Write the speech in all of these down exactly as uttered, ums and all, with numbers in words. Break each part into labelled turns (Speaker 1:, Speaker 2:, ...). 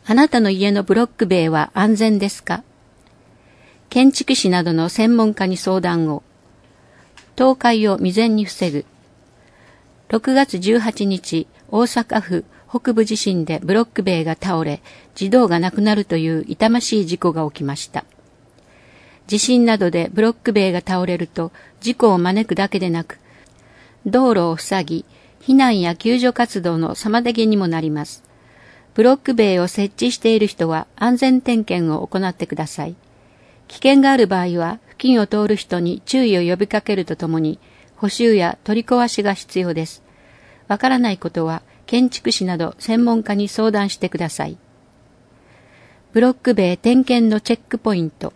Speaker 1: あなたの家のブロック塀は安全ですか？建築士などの専門家に相談を。倒壊を未然に防ぐ。ろくがつじゅうはちにち、大阪府北部地震でブロック塀が倒れ、児童が亡くなるという痛ましい事故が起きました。地震などでブロック塀が倒れると、事故を招くだけでなく、道路を塞ぎ、避難や救助活動の妨げにもなります。ブロック塀を設置している人は安全点検を行ってください。危険がある場合は、付近を通る人に注意を呼びかけるとともに、補修や取り壊しが必要です。わからないことは、建築士など専門家に相談してください。ブロック塀点検のチェックポイント。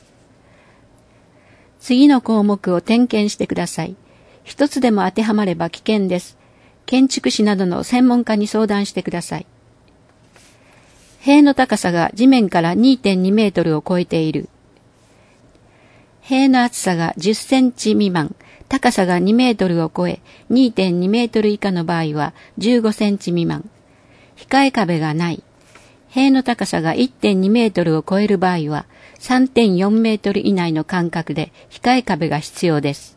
Speaker 1: 次の項目を点検してください。一つでも当てはまれば危険です。建築士などの専門家に相談してください。塀の高さが地面から にてんに メートルを超えている。塀の厚さがじゅっセンチ未満、高さがにメートルを超え にてんに メートル以下の場合はじゅうごセンチ未満。控え壁がない。塀の高さが いってんに メートルを超える場合は さんてんよん メートル以内の間隔で控え壁が必要です。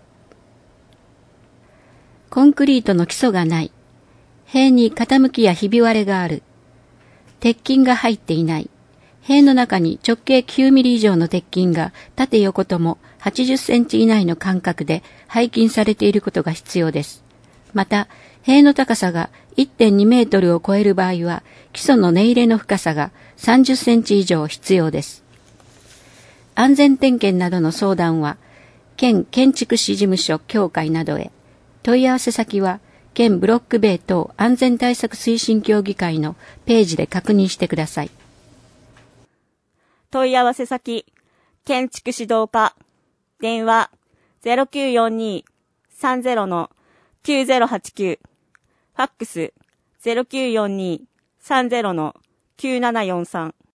Speaker 1: コンクリートの基礎がない。塀に傾きやひび割れがある。鉄筋が入っていない。塀の中に直径きゅうミリ以上の鉄筋が縦横ともはちじゅっセンチ以内の間隔で配筋されていることが必要です。また、塀の高さが いってんに メートルを超える場合は、基礎の根入れの深さがさんじゅっセンチ以上必要です。安全点検などの相談は、県建築士事務所協会などへ。問い合わせ先は、県ブロック塀等安全対策推進協議会のページで確認してください。
Speaker 2: 問い合わせ先、建築指導課、電話 ゼロきゅうよんに さんゼロ の きゅうゼロはちきゅう、ファックス ゼロきゅうよんに さんゼロ の きゅうななよんさん。